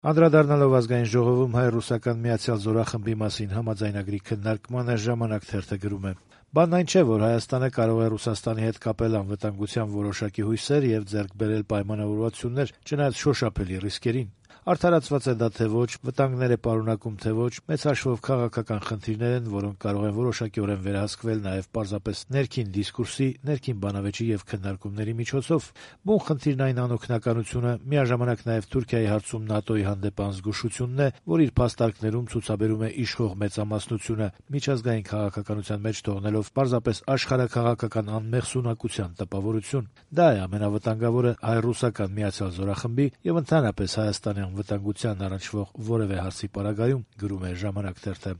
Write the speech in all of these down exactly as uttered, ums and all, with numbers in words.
Անդրադառնալով ազգային ժողովում հայ-ռուսական միացյալ զորախմբի մասին համաձայնագրի քննարկմանը «Ժամանակ» թերթը գրում է. «Բանն այն չէ, որ Հայաստանը կարող է Ռուսաստանի հետ կապել անվտանգության որոշակի հույսեր եւ ձեռք բերել պայմանավորվածություններ, չնայած շոշափելի ռիսկերին։ Արդարացված է դա թե ոչ, վտանգներ է պարունակում թե ոչ, մեծ հաշվով քաղաքական խնդիրներ են, որոնք կարող են որոշակիորեն վերահսկվել նաեւ պարզապես ներքին դիսկուրսի, ներքին բանավեճի եւ քննարկումների միջոցով։ Բուն խնդիրն այն անօգնականությունը, միաժամանակ նաեւ Թուրքիայի հարցում ՆԱՏՕ-ի հանդեպ անզգուշությունն է, որ իր փաստարկներում ցուցաբերում է իշխող մեծամասնությունը, միջազգային քաղաքականության մեջ թողնելով պարզապես աշխարհաքաղաքական անմեղսունակության տպավորություն։ Դա է ամենավտանգավորը հայ-ռուսական միացյալ զորախմբի եւ ընդհանրապես Հայաստանի անվտանգության առնչվող որևէ հարցի պարագայում», գրում է «Ժամանակ» թերթը։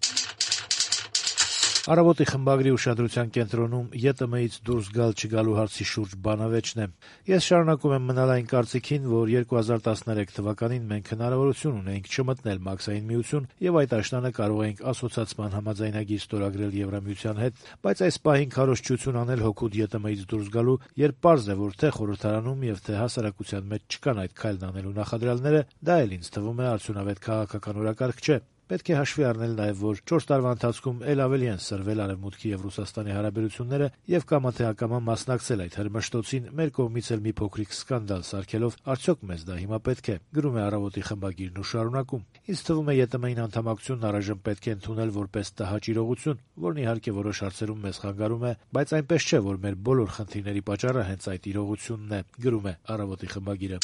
Առավոտի խմբագրի ուշադրության կենտրոնում ԵՏՄ-ից դուրս գալ-չգալու հարցի շուրջ բանավեճն է։ Ես շարունակում եմ մնալ այն կարծիքին, որ երկու հազար տասներեք թվականին մենք հնարավորություն ունեինք չմտնել Մաքսային միություն եւ այդ աշնանը կարող էինք ասոցիացման համաձայնագիր ստորագրել Եվրամիության հետ, բայց այս պահին քարոզչություն անել հօգուտ ԵՏՄ-ից դուրս գալու, երբ պարզ է, որ թե խորհրդարանում եւ թե հասարակության մեջ չկան այդ քայլն անելու նախադրյալները, դա էլ ինձ թվում է արդյունավետ քաղաքական օրակարգ չէ։ Պետք է հաշվի առնել նաև, որ չորս տարվա ընթացքում ել ավելի են սրվել Արևմուտքի եւ Ռուսաստանի հարաբերությունները եւ կամա թե ակամա մասնակցել այդ հրմշտոցին, մեր կողմից էլ մի փոքրիկ սկանդալ սարքելով, արդյոք մեզ դա հիմա պետք է, գրում է Առավոտի խմբագիրն ու շարունակում. Ինձ թվում է ԵՏՄ-ին անդամակցությունն առայժմ պետք է ընդունել որպես տհաճ իրողություն, որն իհարկե որոշ հարցերում մեզ խանգարում է, բայց այնպես չէ, որ մեր բոլոր խնդիրների պատճառը հենց այդ իրողությունն է, գրում է Առավոտի խմբագիրը։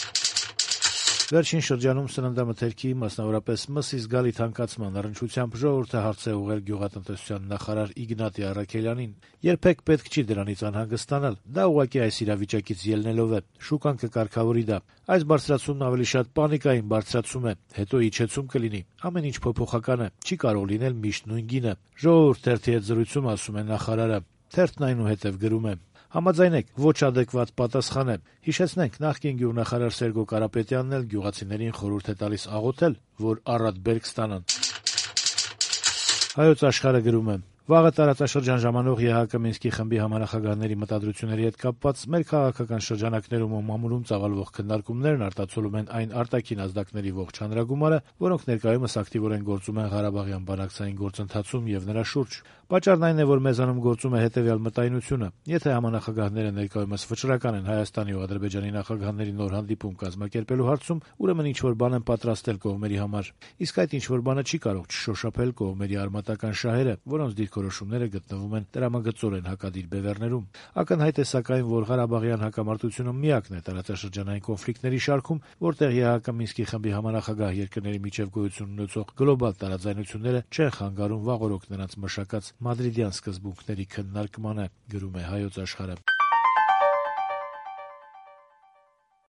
Վերջին շրջանում սննդամթերքի, մասնավորապես մսի զգալի թանկացման առնչությամբ ժողովուրդը հարց է ուղղել գյուղատնտեսության նախարար Իգնատի Առաքելյանին։ Երբեք պետք չի դրանից անհանգստանալ, դա ուղղակի այս իրավիճակից ելնելով է, շուկան կկարգավորի դա։ Այս բարձրացումն ավելի շատ պանիկային բարձրացում է, հետո իջեցում կլինի, ամեն ինչ փոփոխական է, չի կարող լինել միշտ նույն գինը։ Ժողովուրդ թերթի հետ զրույցում ասում է նախարարը։ Թերթն այնուհետև գրում է. Համաձայնեք, ոչ ադեկվատ պատասխան է։ Հիշեցնենք, նախկին գյուղնախարար Սերգո Կարապետյանն էլ գյուղացիներին խորհուրդ է տալիս աղոթել, որ առատ բերք ստանան։ Հայոց Աշխարհը գրում է. Վաղը տարածաշրջան ժամանող ԵՀԿ Մինսկի խմբի համանախագահների մտադրությունների հետ կապված մեր քաղաքական շրջանակներում ու մամուլում ծավալվող քննարկումներն արտացոլում են այն արտաքին ազդակների ողջ հանրագումարը, որոնք ներկայումս ակտիվորեն գործում են Ղարաբաղյան բանակցային գործընթացում եւ նրա շուրջ։ Պատճառն այն է, որ մեզանում գործում է հետեւյալ մտայնությունը. եթե համանախագահները ներկայումս վճռական են Հայաստանի ու Ադրբեջանի նախագահների նոր հանդիպում կազմակերպելու հարցում, ուրեմն ինչ-որ բան են պատրաստել կողմերի համար։ Իսկ այդ ինչ-որ բանը չի կարող չշոշափել կողմերի արմատական շահերը, որոնց դիրքորոշումները գտնվում են տրամագծորեն հակադիր բևեռներում։ Ակնհայտ է սակայն, որ Ղարաբաղյան հակամարտությունը միակն է տարածաշրջանային կոնֆլիկտների շարքում, որտեղ ԵՀԿ Մինսկի խմբի համանախագահ երկրների միջև գոյություն ունեցող գլոբալ տարաձայնությունները չեն խանգարում վաղօրոք նրանց մշակած մադրիդյան սկզբունքների քննարկմանը, գրում է Հայոց Աշխարհը։